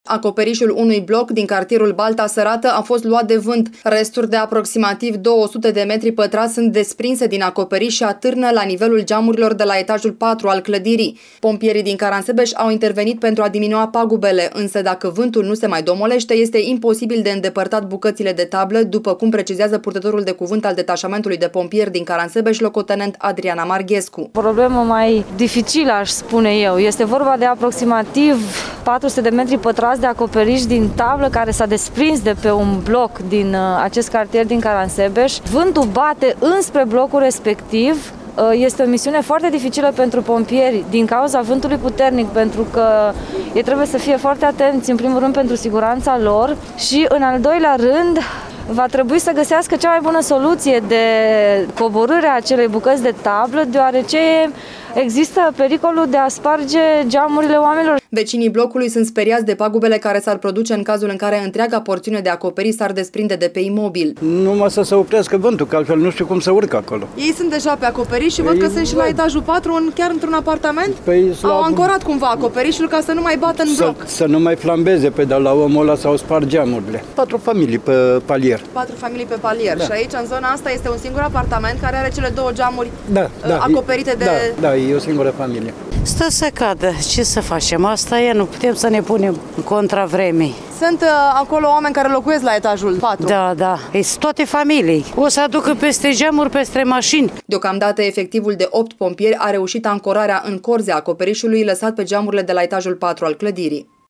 Acoperișul unui bloc din cartierul Balta Sărată a fost luat de vânt. Resturi de aproximativ 200 de metri pătrați sunt desprinse din acoperiș și atârnă la nivelul geamurilor de la etajul 4 al clădirii. Pompierii din Caransebeș au intervenit pentru a diminua pagubele, însă dacă vântul nu se mai domolește, este imposibil de îndepărtat bucățile de tablă, după cum precizează purtătorul de cuvânt al detașamentului de pompieri din Caransebeș, locotenent Adriana Marghescu. Problemă mai dificilă, aș spune eu. Este vorba de aproximativ 400 de metri pătrați de acoperiș din tablă care s-a desprins de pe un bloc din acest cartier din Caransebeș. Vântul bate înspre blocul respectiv. Este o misiune foarte dificilă pentru pompieri din cauza vântului puternic, pentru că ei trebuie să fie foarte atenți, în primul rând pentru siguranța lor și în al doilea rând va trebui să găsească cea mai bună soluție de coborâre a acelei bucăți de tablă, deoarece există pericolul de a sparge geamurile oamenilor. Vecinii blocului sunt speriați de pagubele care s-ar produce în cazul în care întreaga porțiune de acoperiș s-ar desprinde de pe imobil. Numai să se oprească vântul, că altfel nu știu cum să urcă acolo. Ei sunt deja pe acoperiș și văd că sunt și la etajul 4, chiar într-un apartament. Au ancorat cumva acoperișul ca să nu mai bată în bloc. Să nu mai flambeze pe de la omul ăla sau spar geamurile. 4 familii pe palier. 4 familii pe palier. Da. Și aici, în zona asta, este un singur apartament care are cele 2 geamuri acoperite de... Da, e o singură familie. Stă să cadă. Ce să facem? Asta e, nu putem să ne punem contra vremii. Sunt acolo oameni care locuiesc la etajul 4. Da. Sunt toate familii. O să aducă peste geamuri, peste mașini. Deocamdată, efectivul de 8 pompieri a reușit ancorarea în corzea acoperișului lăsat pe geamurile de la etajul 4 al clădirii.